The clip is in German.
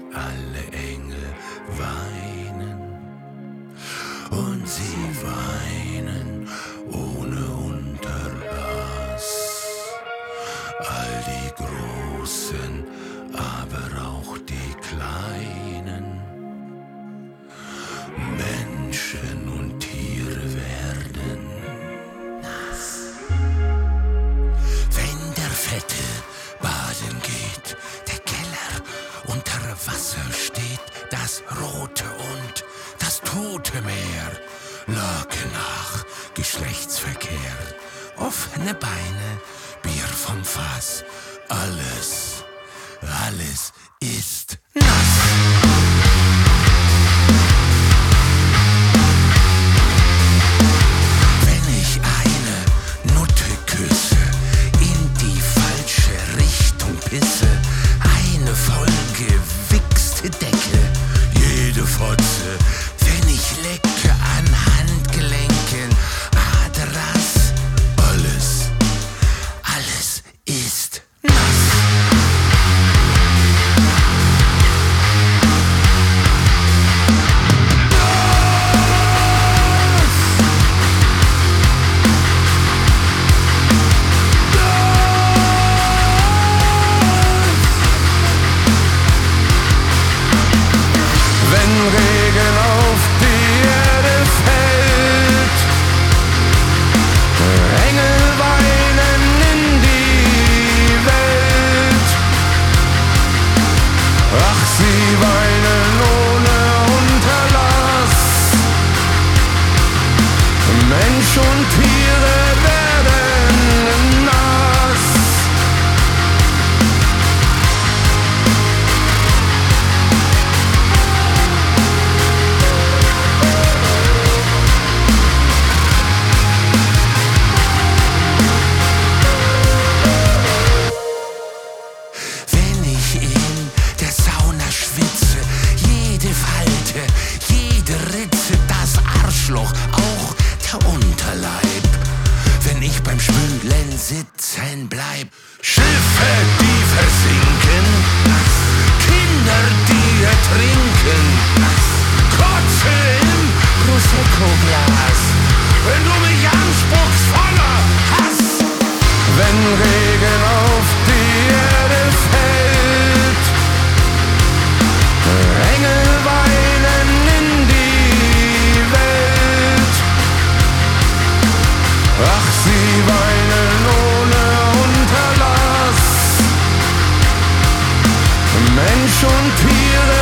alle Engel weinen und sie weinen ohne Unterlass. All die Großen, aber auch die Kleinen, Menschen und Tiere werden nass. Wenn der Fette baden geht, der Keller unter Wasser steht, das Rote und das Tote Meer, Lage nach Geschlechtsverkehr, offene Beine, Bier vom Fass, alles ist nass. Wenn ich eine Nutte küsse, in die falsche Richtung pisse, eine vollgewichste Decke, jede Fotze, wenn ich lecke an Handgelenken, Adras, alles ist nass. Wenn Regen auf die Erde fällt, Engel weinen in die Welt. Ach, sie weinen ohne Unterlass. Mensch und Tiere werden nass. Wenn ich in der Sauna schwitze, jede Falte, jede Ritze, das Arschloch, auch der Unterleib. Wenn ich beim Spülen sitzen bleib, Schiffe, die versinken, Kinder, die ertrinken, Kotze im Prosecco-Glas, wenn du mich anspuckst voller Hass. Wenn Regen auf die Erde fällt, Engel weinen in die Welt. Ach, sie weinen ohne Unterlass. Mensch und Tiere